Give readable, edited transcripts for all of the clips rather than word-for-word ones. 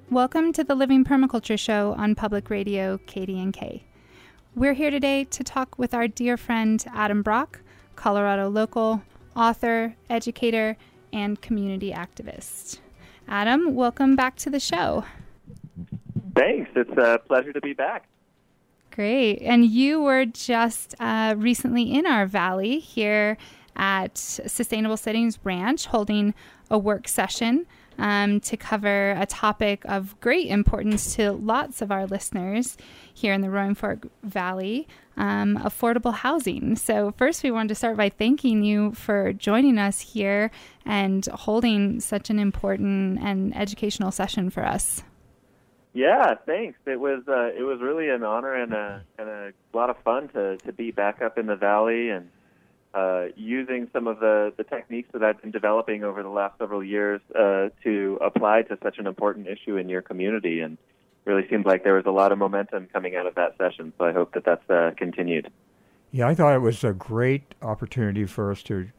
Welcome to the Living Permaculture Show on Public Radio KDNK. We're here today to talk with our dear friend Adam Brock, Colorado local, author, educator, and community activist. Adam, welcome back to the show. Thanks. It's a pleasure to be back. Great. And you were just recently in our valley here at Sustainable Settings Ranch holding a work session to cover a topic of great importance to lots of our listeners here in the Roaring Fork Valley, affordable housing. So first, we wanted to start by thanking you for joining us here and holding such an important and educational session for us. Yeah, thanks. It was really an honor and a lot of fun to be back up in the valley and using some of the techniques that I've been developing over the last several years to apply to such an important issue in your community. And really seems like there was a lot of momentum coming out of that session, so I hope that that's continued. Yeah, I thought it was a great opportunity for us to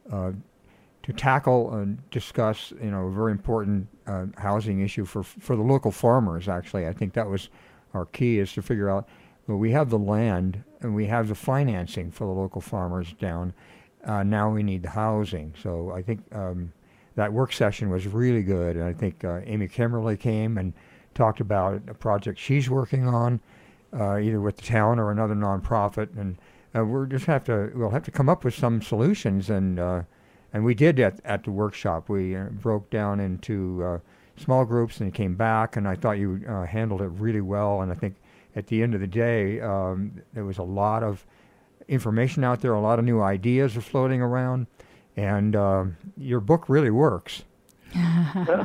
tackle and discuss, a very important housing issue for the local farmers. Actually, I think that was our key, is to figure out, well, we have the land and we have the financing for the local farmers down. Now we need the housing. So I think that work session was really good, and I think Amy Kimberly came and talked about a project she's working on, either with the town or another nonprofit, and we'll have to come up with some solutions, and we did at the workshop. We broke down into small groups and came back, and I thought you handled it really well. And I think at the end of the day, there was a lot of information out there, a lot of new ideas are floating around, and your book really works. Yeah.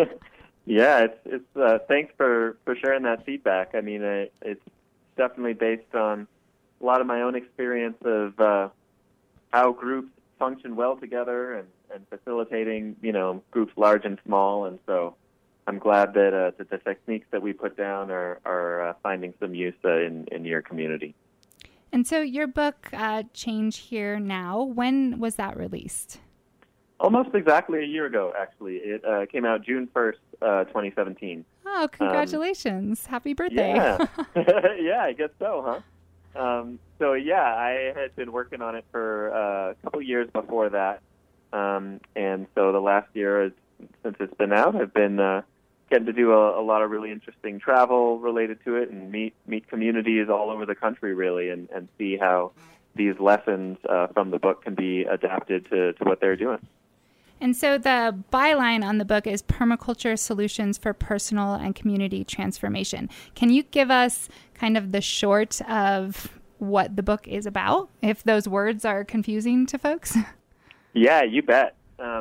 Yeah, it's thanks for sharing that feedback. I mean, it's definitely based on a lot of my own experience of how groups function well together and facilitating, groups large and small. And so I'm glad that the techniques that we put down are finding some use in your community. And so your book, Change Here Now, when was that released? Almost exactly a year ago, actually. It came out June 1st, 2017. Oh, congratulations. Happy birthday. Yeah. Yeah, I guess so, huh? So, yeah, I had been working on it for a couple years before that. And so the last year, since it's been out, I've been getting to do a lot of really interesting travel related to it and meet communities all over the country, really, and see how these lessons from the book can be adapted to what they're doing. And so the byline on the book is Permaculture Solutions for Personal and Community Transformation. Can you give us kind of the short of what the book is about, if those words are confusing to folks? Yeah, you bet.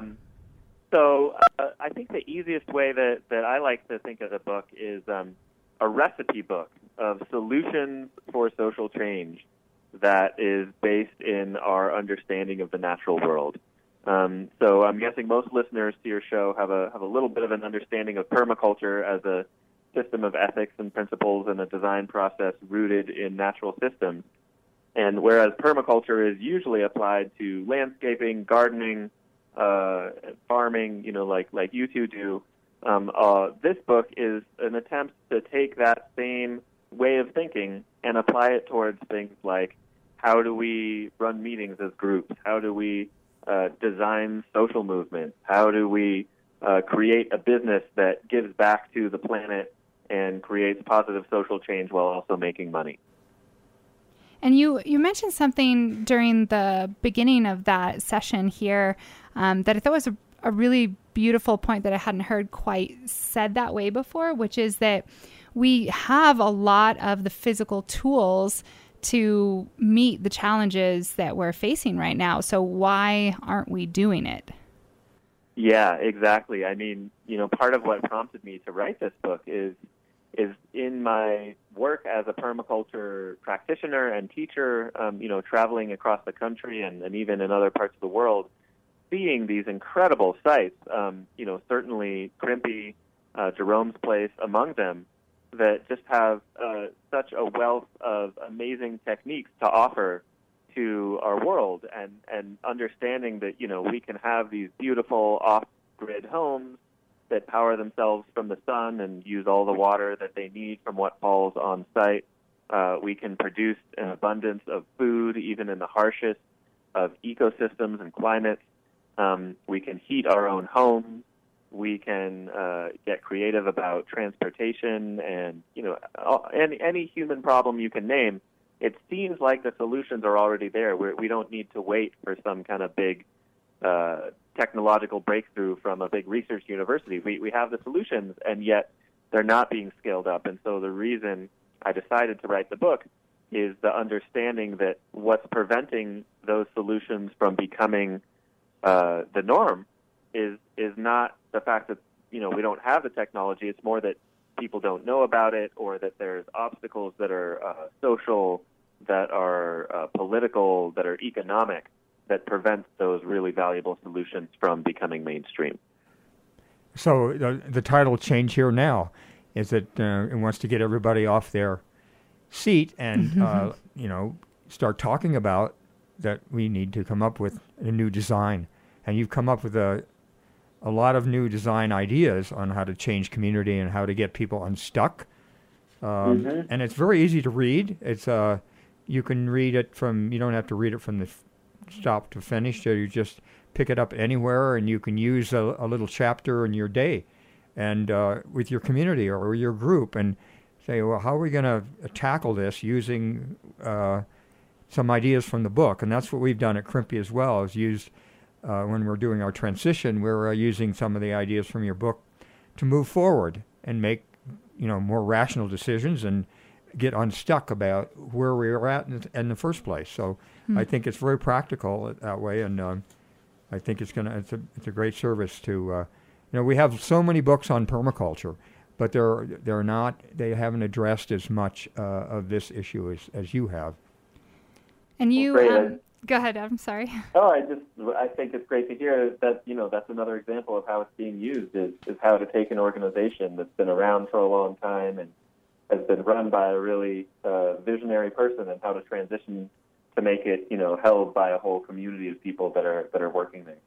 So I think the easiest way that I like to think of the book is a recipe book of solutions for social change that is based in our understanding of the natural world. So I'm guessing most listeners to your show have a little bit of an understanding of permaculture as a system of ethics and principles and a design process rooted in natural systems. And whereas permaculture is usually applied to landscaping, gardening, farming, like you two do, this book is an attempt to take that same way of thinking and apply it towards things like, how do we run meetings as groups? How do we design social movements? How do we create a business that gives back to the planet and creates positive social change while also making money? And you mentioned something during the beginning of that session here that I thought was a really beautiful point that I hadn't heard quite said that way before, which is that we have a lot of the physical tools to meet the challenges that we're facing right now. So why aren't we doing it? Yeah, exactly. I mean, part of what prompted me to write this book is in my work as a permaculture practitioner and teacher, traveling across the country and even in other parts of the world, seeing these incredible sites, certainly Crimpy, Jerome's Place among them, that just have such a wealth of amazing techniques to offer to our world, and understanding that, we can have these beautiful off-grid homes that power themselves from the sun and use all the water that they need from what falls on site. We can produce an abundance of food, even in the harshest of ecosystems and climates. We can heat our own homes. We can get creative about transportation and, any human problem you can name. It seems like the solutions are already there. We don't need to wait for some kind of big technological breakthrough from a big research university. We have the solutions, and yet they're not being scaled up. And so the reason I decided to write the book is the understanding that what's preventing those solutions from becoming the norm is not the fact that, we don't have the technology. It's more that people don't know about it, or that there's obstacles that are social, that are political, that are economic, that prevents those really valuable solutions from becoming mainstream. So the title change here now is that it wants to get everybody off their seat and, start talking about that we need to come up with a new design. And you've come up with a lot of new design ideas on how to change community and how to get people unstuck. And it's very easy to read. It's you can read it you don't have to read it from the stop to finish. So you just pick it up anywhere, and you can use a little chapter in your day and with your community or your group and say, well, how are we going to tackle this using some ideas from the book? And that's what we've done at Crimpy as well, is used when we're doing our transition, we're using some of the ideas from your book to move forward and make, more rational decisions and get unstuck about where we were at in the first place. So I think it's very practical that way, and I think it's a great service to, we have so many books on permaculture, but they haven't addressed as much of this issue as you have. And you, go ahead, I'm sorry. Oh, I think it's great to hear that, that's another example of how it's being used, is how to take an organization that's been around for a long time and has been run by a really visionary person, and how to transition to make it, held by a whole community of people that are working there.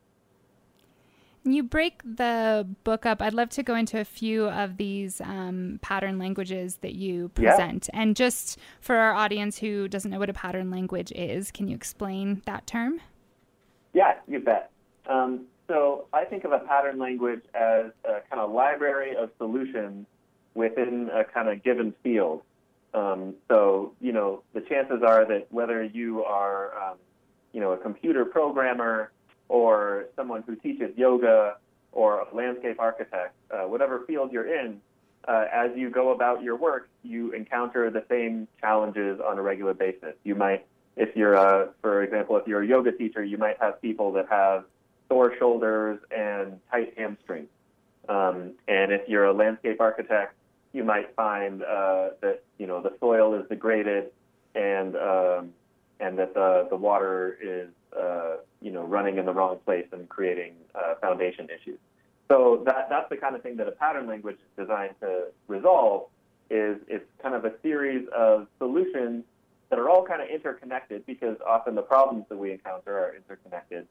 You break the book up. I'd love to go into a few of these pattern languages that you present. Yeah. And just for our audience who doesn't know what a pattern language is, can you explain that term? Yeah, you bet. So I think of a pattern language as a kind of library of solutions within a kind of given field. So, the chances are that whether you are, a computer programmer, or someone who teaches yoga, or a landscape architect, whatever field you're in, as you go about your work, you encounter the same challenges on a regular basis. You might, for example, if you're a yoga teacher, you might have people that have sore shoulders and tight hamstrings. And if you're a landscape architect, you might find that the soil is degraded and that the water is running in the wrong place and creating foundation issues. So that's the kind of thing that a pattern language is designed to resolve. It's kind of a series of solutions that are all kind of interconnected, because often the problems that we encounter are interconnected.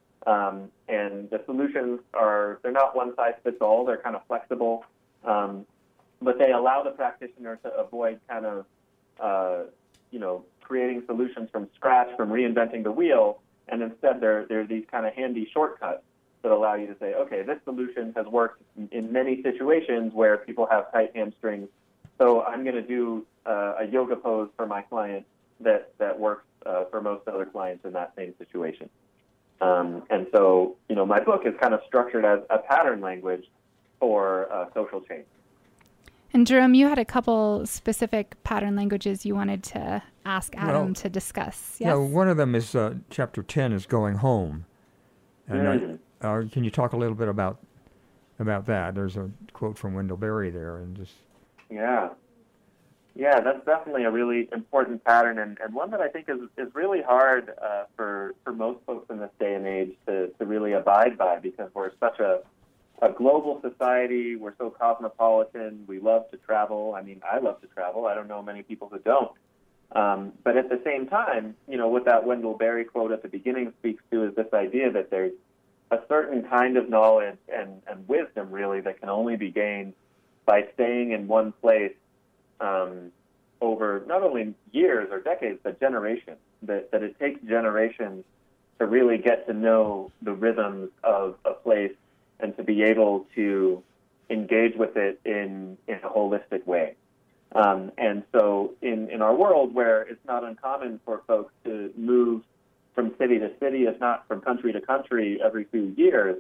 And the solutions they're not one size fits all. They're kind of flexible. But they allow the practitioner to avoid kind of, creating solutions from scratch, from reinventing the wheel, and instead they're these kind of handy shortcuts that allow you to say, okay, this solution has worked in many situations where people have tight hamstrings, so I'm going to do a yoga pose for my client that works for most other clients in that same situation. And so, my book is kind of structured as a pattern language for social change. And Jerome, you had a couple specific pattern languages you wanted to ask Adam to discuss. Yes? Yeah, one of them is chapter 10 is going home. And can you talk a little bit about that? There's a quote from Wendell Berry there, and just yeah, that's definitely a really important pattern, and one that I think is really hard for most folks in this day and age to really abide by, because we're such a global society. We're so cosmopolitan. We love to travel. I mean, I love to travel. I don't know many people who don't. But at the same time, what that Wendell Berry quote at the beginning speaks to is this idea that there's a certain kind of knowledge and wisdom, really, that can only be gained by staying in one place over not only years or decades, but generations. That it takes generations to really get to know the rhythms of a place and to be able to engage with it in a holistic way. And so in our world, where it's not uncommon for folks to move from city to city, if not from country to country every few years,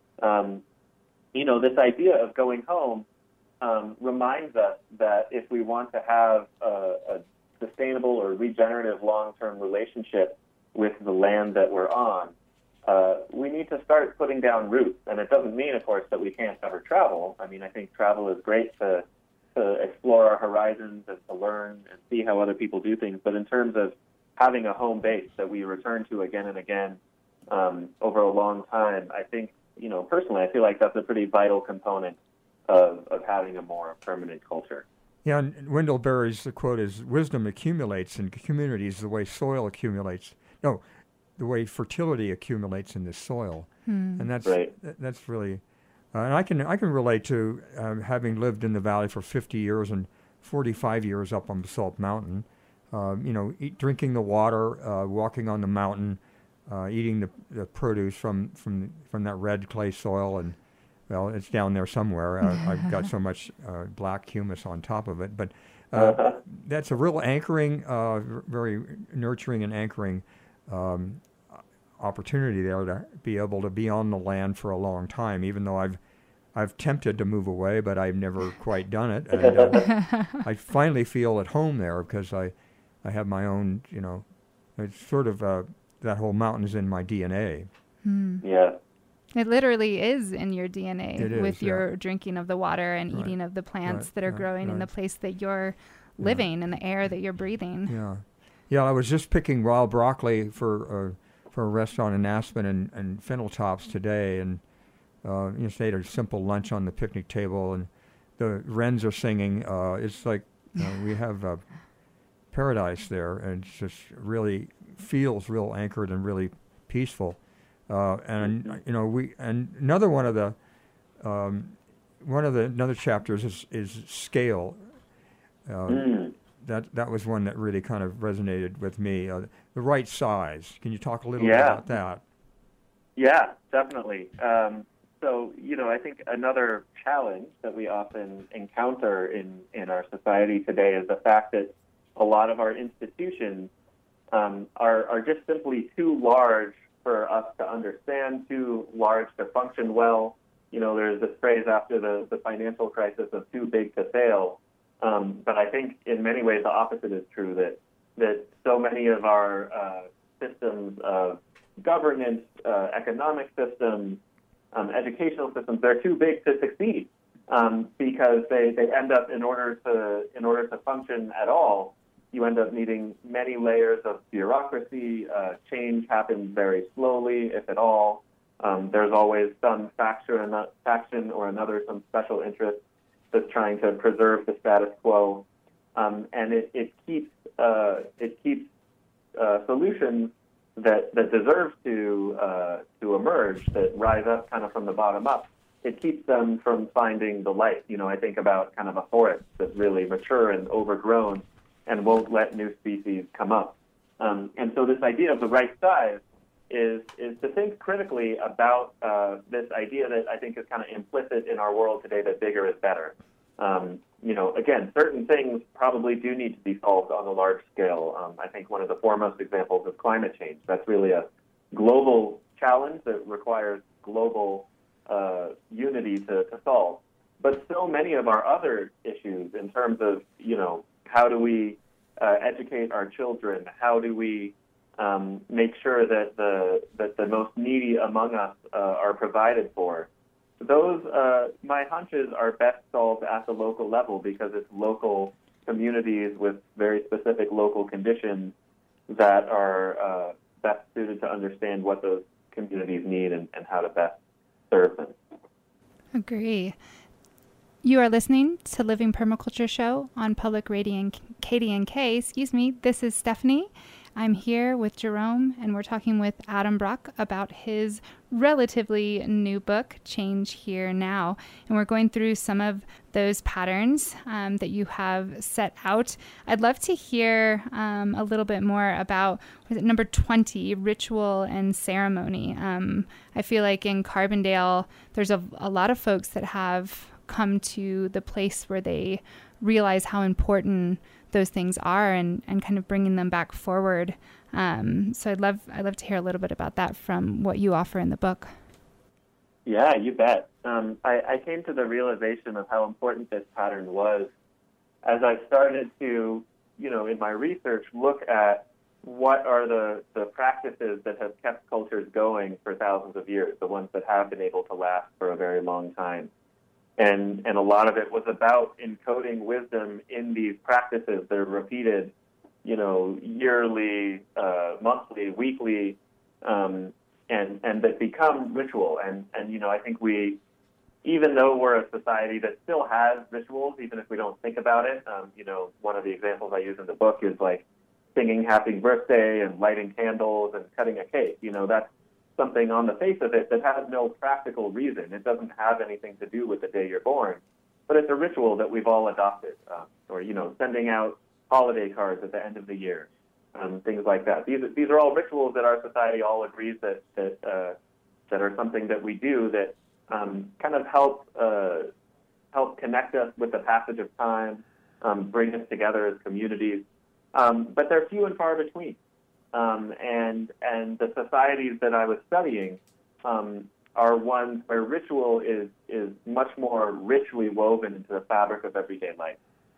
this idea of going home reminds us that if we want to have a sustainable or regenerative long-term relationship with the land that we're on, we need to start putting down roots. And it doesn't mean, of course, that we can't ever travel. I mean, I think travel is great to explore our horizons and to learn and see how other people do things. But in terms of having a home base that we return to again and again over a long time, I think, personally, I feel like that's a pretty vital component of having a more permanent culture. Yeah, and Wendell Berry's quote is, "Wisdom accumulates in communities the way soil accumulates. No, the way fertility accumulates in the soil." And that's right. That's really, and I can relate to having lived in the valley for 50 years and 45 years up on Basalt Mountain. Drinking the water, walking on the mountain, eating the produce from that red clay soil, and well, it's down there somewhere. I've got so much black humus on top of it, but that's a real anchoring, very nurturing and anchoring opportunity there to be able to be on the land for a long time. Even though I've tempted to move away, but I've never quite done it. And I finally feel at home there because I have my own. It's sort of that whole mountain is in my DNA. Yeah. It literally is in your DNA with your yeah. drinking of the water and Right. eating of the plants Right. that are Right. growing in Right. the place that you're living and the air that you're breathing. Yeah, yeah. I was just picking wild broccoli for a restaurant in Aspen and fennel tops today, and just ate a simple lunch on the picnic table, and the wrens are singing. It's like we have paradise there, and it just really feels real anchored and really peaceful. And another one of the another chapters is scale. That was one that really kind of resonated with me. The right size. Can you talk a little bit about that? Yeah, definitely. So I think another challenge that we often encounter in our society today is the fact that a lot of our institutions are just simply too large for us to understand, too large to function well. There's this phrase after the financial crisis of too big to fail. But I think in many ways the opposite is true, that so many of our systems of governance, economic systems, educational systems, they're too big to succeed because they end up, in order to function at all, you end up needing many layers of bureaucracy. Change happens very slowly, if at all. There's always some faction or another, some special interest that's trying to preserve the status quo, and it keeps solutions that deserve to emerge, that rise up kind of from the bottom up. It keeps them from finding the light. I think about kind of a forest that's really mature and overgrown and won't let new species come up. And so this idea of the right size is to think critically about this idea that I think is kind of implicit in our world today, that bigger is better. Again, certain things probably do need to be solved on a large scale. I think one of the foremost examples is climate change. That's really a global challenge that requires global unity to solve. But so many of our other issues in terms of, how do we educate our children? How do we make sure that the most needy among us are provided for? Those, my hunches, are best solved at the local level because it's local communities with very specific local conditions that are best suited to understand what those communities need and how to best serve them. Agree. You are listening to Living Permaculture Show on Public Radio and KDNK. This is Stephanie. I'm here with Jerome, and we're talking with Adam Brock about his relatively new book, Change Here Now. And we're going through some of those patterns that you have set out. I'd love to hear a little bit more about number 20, ritual and ceremony. I feel like in Carbondale, there's a lot of folks that have come to the place where they realize how important those things are and kind of bringing them back forward. So I'd love to hear a little bit about that from what you offer in the book. Yeah, you bet. I came to the realization of how important this pattern was as I started to, in my research, look at what are the practices that have kept cultures going for thousands of years, the ones that have been able to last for a very long time. And a lot of it was about encoding wisdom in these practices. They're repeated, yearly, monthly, weekly, and that become ritual. And I think even though we're a society that still has rituals, even if we don't think about it, one of the examples I use in the book is like singing happy birthday and lighting candles and cutting a cake. That's something on the face of it that has no practical reason. It doesn't have anything to do with the day you're born, but it's a ritual that we've all adopted, or sending out holiday cards at the end of the year, things like that. These are all rituals that our society all agrees that are something that we do that kind of help connect us with the passage of time, bring us together as communities, but they're few and far between. And the societies that I was studying are ones where ritual is much more richly woven into the fabric of everyday life.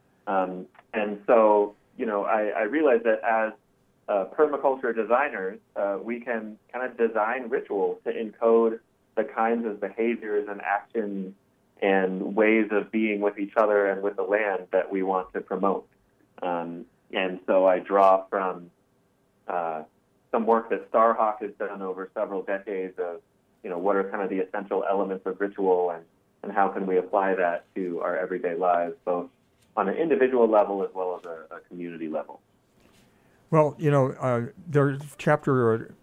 And so, I realized that as permaculture designers, we can kind of design rituals to encode the kinds of behaviors and actions and ways of being with each other and with the land that we want to promote. And so I draw from some work that Starhawk has done over several decades of, what are kind of the essential elements of ritual and how can we apply that to our everyday lives, both on an individual level as well as a community level. Well, there's chapter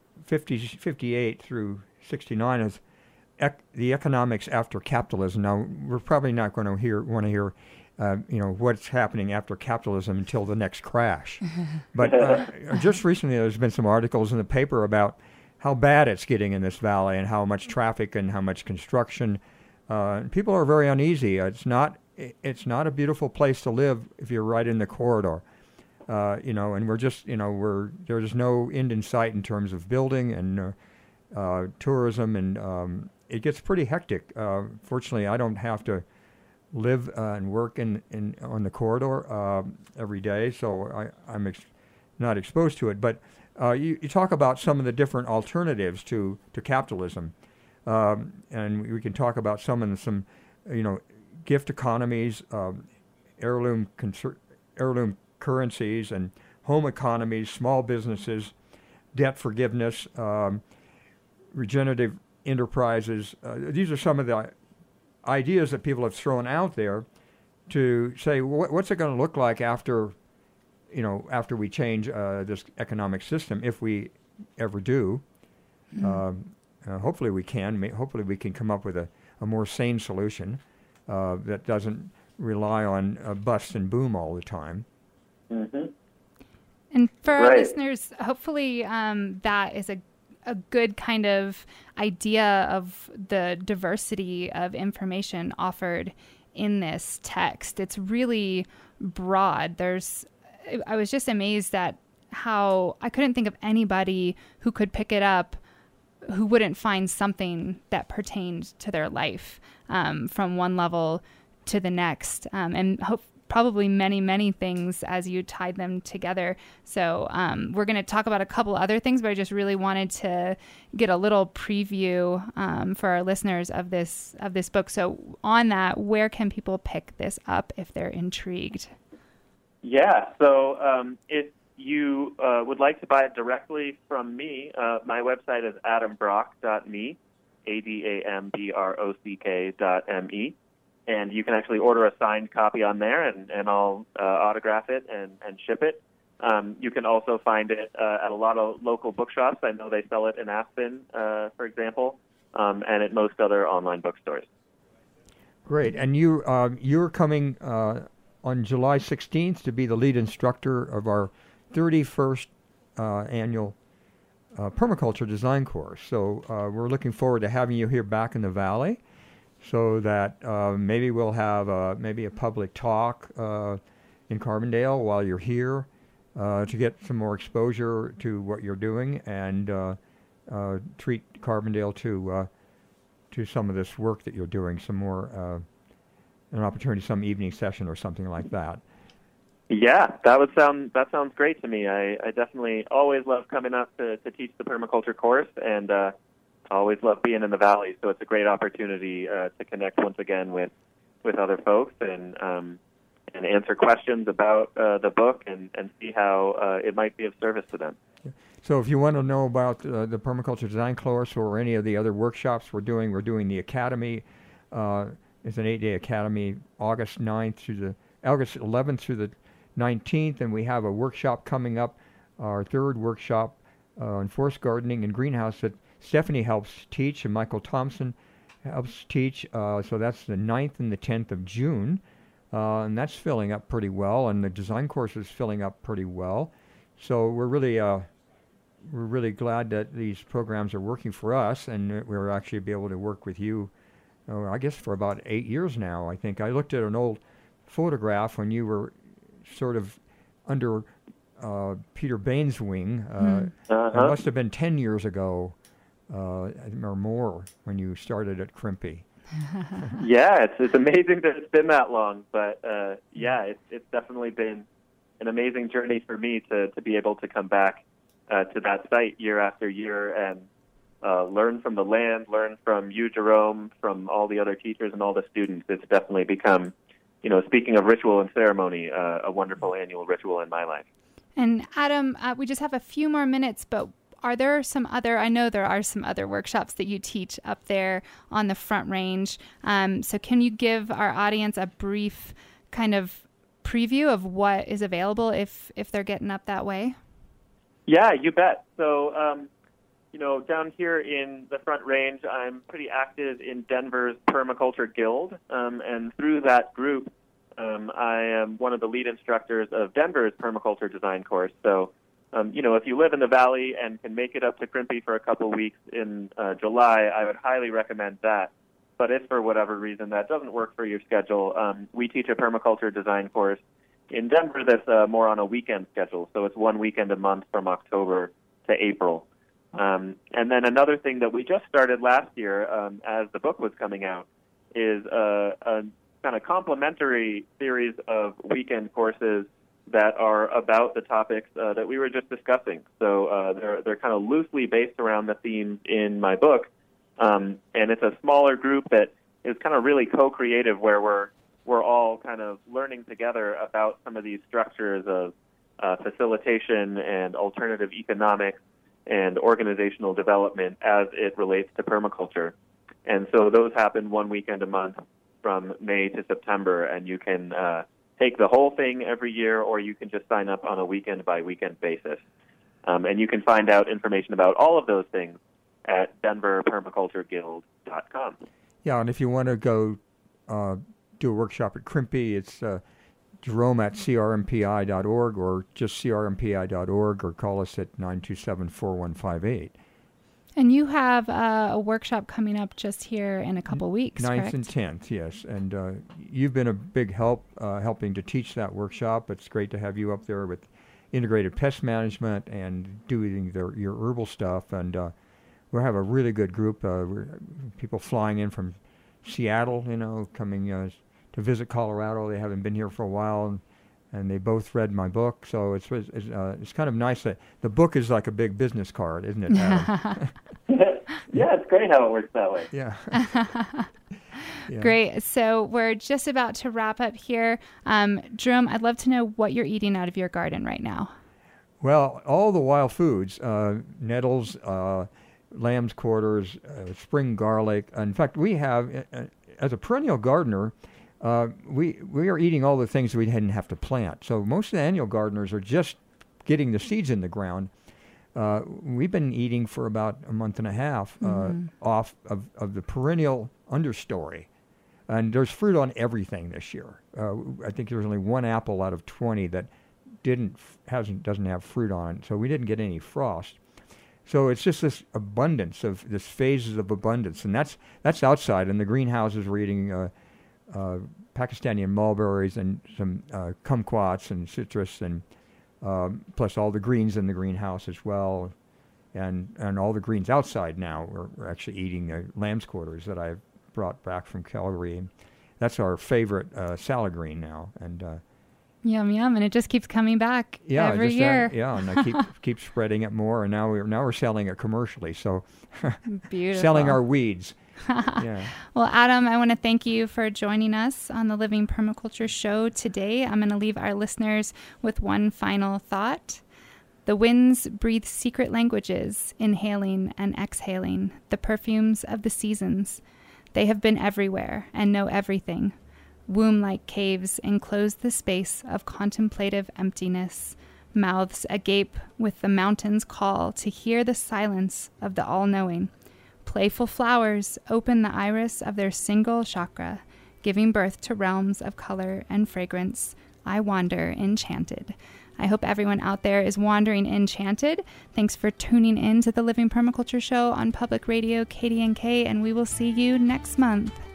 58 through 69 is the economics after capitalism. Now, we're probably not going to want to hear what's happening after capitalism until the next crash. But just recently there's been some articles in the paper about how bad it's getting in this valley and how much traffic and how much construction. People are very uneasy. It's not a beautiful place to live if you're right in the corridor. And we're just, there's no end in sight in terms of building and tourism, and it gets pretty hectic. Fortunately, I don't have to live and work on the corridor every day, so I'm not exposed to it. But you talk about some of the different alternatives to capitalism, and we can talk about some gift economies, heirloom currencies, and home economies, small businesses, debt forgiveness, regenerative enterprises. These are some of the ideas that people have thrown out there to say, what's it going to look like after we change this economic system, if we ever do. Hopefully we can. Hopefully we can come up with a more sane solution that doesn't rely on bust and boom all the time. Mm-hmm. And for our listeners, hopefully that is a good kind of idea of the diversity of information offered in this text. It's really broad. I was just amazed at how I couldn't think of anybody who could pick it up who wouldn't find something that pertained to their life from one level to the next, and probably many, many things as you tied them together. So we're going to talk about a couple other things, but I just really wanted to get a little preview for our listeners of this book. So on that, where can people pick this up if they're intrigued? Yeah, so if you would like to buy it directly from me, my website is adambrock.me, ADAMBROCK.me. And you can actually order a signed copy on there, and I'll autograph it and ship it. You can also find it at a lot of local bookshops. I know they sell it in Aspen, for example, and at most other online bookstores. Great. And you're coming on July 16th to be the lead instructor of our 31st annual permaculture design course. So we're looking forward to having you here back in the Valley, so that maybe we'll have maybe a public talk in Carbondale while you're here to get some more exposure to what you're doing and treat Carbondale to some of this work that you're doing, some more an opportunity, some evening session or something like that. Yeah, that sounds great to me. I definitely always love coming up to teach the permaculture course, and always love being in the Valley. So it's a great opportunity to connect once again with other folks and answer questions about the book and see how it might be of service to them. So if you want to know about the permaculture design course or any of the other workshops we're doing the Academy. It's an 8-day Academy, August 11th through the 19th, and we have a workshop coming up, our third workshop on forest gardening and greenhouse that Stephanie helps teach and Michael Thompson helps teach. So that's the 9th and the 10th of June, and that's filling up pretty well, and the design course is filling up pretty well. So we're really glad that these programs are working for us, and we're actually be able to work with you, I guess for about 8 years now. I think I looked at an old photograph when you were sort of under Peter Bain's wing. It must have been 10 years ago or more when you started at Crimpy. Yeah, it's amazing that it's been that long, but it's definitely been an amazing journey for me to be able to come back to that site year after year and learn from the land, learn from you, Jerome, from all the other teachers and all the students. It's definitely become, speaking of ritual and ceremony, a wonderful annual ritual in my life. And Adam, we just have a few more minutes, but I know there are some other workshops that you teach up there on the Front Range. So can you give our audience a brief kind of preview of what is available if they're getting up that way? Yeah, you bet. So, down here in the Front Range, I'm pretty active in Denver's Permaculture Guild, and through that group, I am one of the lead instructors of Denver's Permaculture Design course. So, if you live in the Valley and can make it up to Crimpy for a couple weeks in July, I would highly recommend that. But if for whatever reason that doesn't work for your schedule, we teach a permaculture design course in Denver that's more on a weekend schedule. So it's one weekend a month from October to April. And then another thing that we just started last year as the book was coming out is a kind of complementary series of weekend courses that are about the topics that we were just discussing. So they're kind of loosely based around the themes in my book. And it's a smaller group that is kind of really co-creative, where we're all kind of learning together about some of these structures of facilitation and alternative economics and organizational development as it relates to permaculture. And so those happen one weekend a month from May to September, and you can take the whole thing every year, or you can just sign up on a weekend-by-weekend basis. And you can find out information about all of those things at denverpermacultureguild.com. Yeah, and if you want to go do a workshop at Crimpy, it's Jerome at crmpi.org, or just crmpi.org, or call us at 927-4158. And you have a workshop coming up just here in a couple weeks, 9th correct? and 10th, yes. And you've been a big help helping to teach that workshop. It's great to have you up there with integrated pest management and doing your herbal stuff. And we have a really good group. People flying in from Seattle, coming to visit Colorado. They haven't been here for a while, and they both read my book. So it's kind of nice that the book is like a big business card, isn't it, Adam? Yeah, it's great how it works that way. Yeah. Yeah. Great. So we're just about to wrap up here. Jerome, I'd love to know what you're eating out of your garden right now. Well, all the wild foods, nettles, lamb's quarters, spring garlic. In fact, we have, as a perennial gardener, we are eating all the things we didn't have to plant. So most of the annual gardeners are just getting the seeds in the ground. We've been eating for about a month and a half off of the perennial understory. And there's fruit on everything this year. I think there's only one apple out of 20 that doesn't have fruit on it, so we didn't get any frost. So it's just this abundance of this phases of abundance, and that's outside. In the greenhouses, we're eating Pakistani mulberries and some kumquats and citrus, and plus all the greens in the greenhouse as well, and all the greens outside now. We're actually eating the lamb's quarters that I've brought back from Calgary. That's our favorite salad green now, and yum yum, and it just keeps coming back every year. And I keep spreading it more, and now we're selling it commercially. So beautiful. Selling our weeds. Yeah. Well, Adam, I want to thank you for joining us on the Living Permaculture Show today. I'm going to leave our listeners with one final thought. The winds breathe secret languages, inhaling and exhaling the perfumes of the seasons. They have been everywhere and know everything. Womb-like caves enclose the space of contemplative emptiness, mouths agape with the mountain's call to hear the silence of the all-knowing. Playful flowers open the iris of their single chakra, giving birth to realms of color and fragrance. I wander enchanted. I hope everyone out there is wandering enchanted. Thanks for tuning in to the Living Permaculture Show on Public Radio KDNK, and we will see you next month.